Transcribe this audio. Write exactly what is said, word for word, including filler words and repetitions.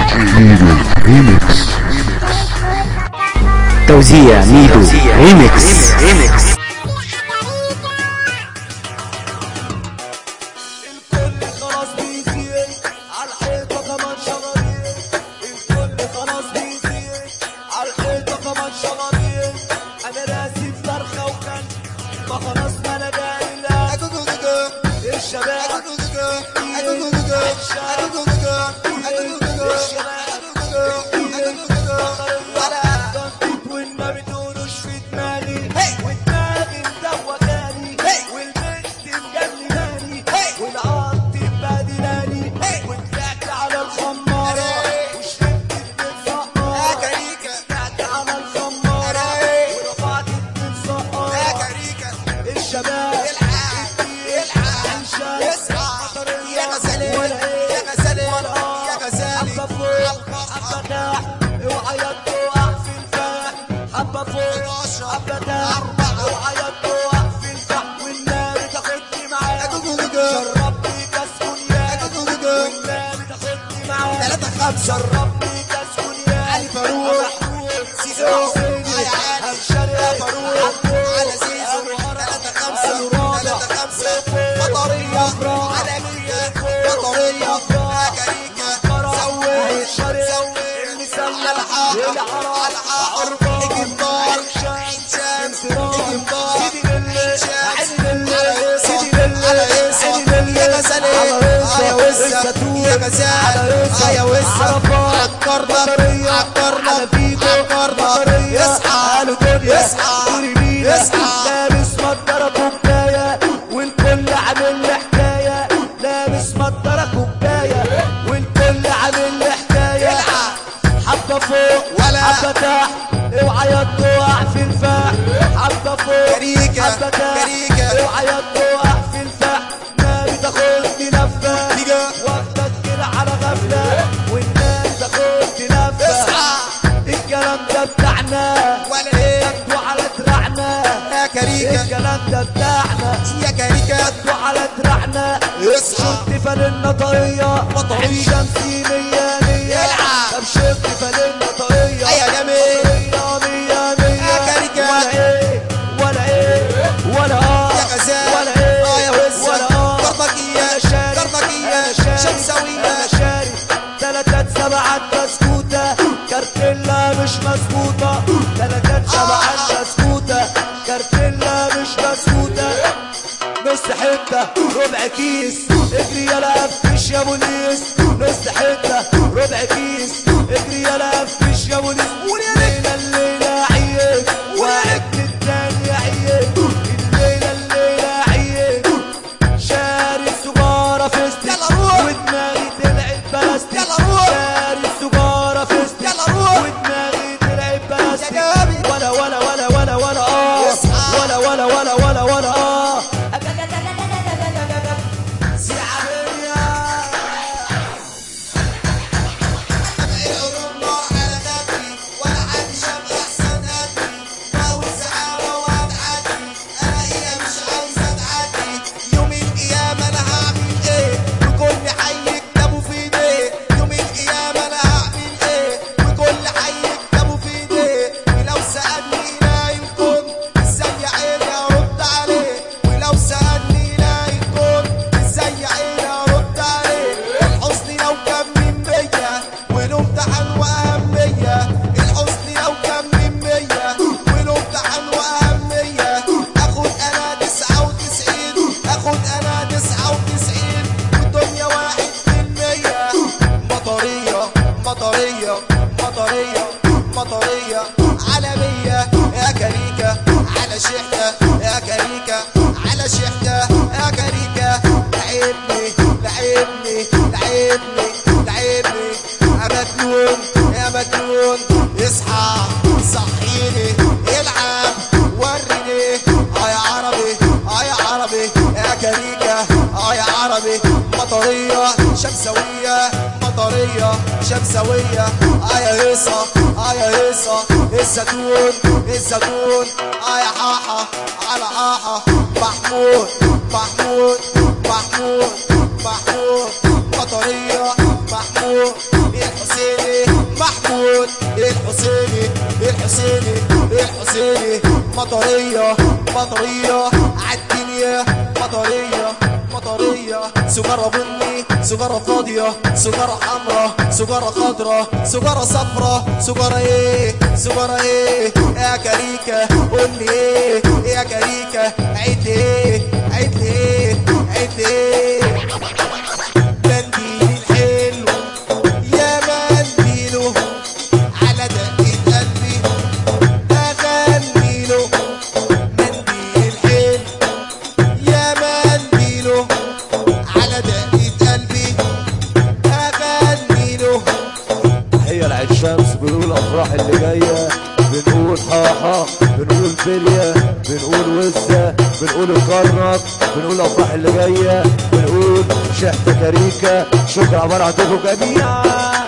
ميدو ريميكس. توزيع ميدو ريميكس. شربني كاسكون يا علي فاروق سيزو يا فاروق على زيزو ثلاثة خمسة ثلاثة خمسة مطرية عالمية مطرية كاريكا سوي سوي المسلة الحارة عربة الجمبار عين شمس الجمبار يا غزالة يا وسة يا غزالة يا وسة عكرنا عكرنا عكرنا يصحى يصحى يصحى لابس مطرة كوباية والكل عامل له حكاية لابس مطرة كوباية والكل عامل له حكاية حبة فوق حبة تحت اوعى تقع في الفاح حبة فوق حبة تحت اوعى تقع في الفاح ما بتاخدني لفة واخدك كده على غفلة والناس تاخدني لفة الكلام ده بتاعنا ولا ايه تاخدوا على دراعنا يا كاريكا الكلام ده بتاعنا يا كاريكا تاخدوا على دراعنا شفت فانلة طرية مطرية شمسي مية مية طب شفت فانلة طرية يا جميل مية مية يا كاريكا ولا ايه ولا ايه ولا اه يا غزال ولا ايه اه يا وزة ولا اه كربكية كربكية شمساوية شاري تلاتات سبعات بسكوتة كارتيلا مش مسكوتة تلاتات سبعات بسكوتة كارتيلا مش مسكوتة نص حتة ربع كيس اجري يلا قفش يا بوليس نص حتة ربع كيس اجري يلا قفش يا بوليس الليلة الليلة عيب وعدت التاني عيب الليلة الليلة عيب شاري السجارة فستك ودماغي طلعت بلاستيك شاري السجارة فستك ودماغي طلعت بلاستيك ولا ولا ولا ولا ولا اه ولا ولا ولا ولا ولا اه مطرية عالمية يا كاريكا على شحتة يا كاريكا على شحتة يا كاريكا لعبني لعبني لعبني لعبني يا مجنون يا مجنون اصحى صحيني العب وريني اه يا عربي اه يا عربي يا كاريكا اه يا عربي مطرية شمساوية مطرية شمساوية اه يا هيصة اه يا هيصة الزيتون الزيتون اه يا حاحة على حاحة محمود محمود محمود محمود مطرية محمود الحسين الحسيني الحسيني الحسيني مطرية مطرية عالدنيا مطرية مطرية سجارة بني سجارة فاضية سجارة حمرا سجارة خضرا سجارة صفرا سجارة ايه سجارة ايه يا كاريكا قولي ايه يا كاريكا عيد ايه عيد ايه عيد ايه منديل حلو يا منديله على دقة قلبي اغنيله منديل حلو يا منديله على دقة قلبي اغنيله. تحية لعيد شمس بنقول الافراح اللي جايه بنقول حاحا بنقول بلية بنقول وزة بنقول الكرنك بنقول الافراح اللي جايه بنقول شحتة كاريكا. شكرا عبارة عنكم جميعا.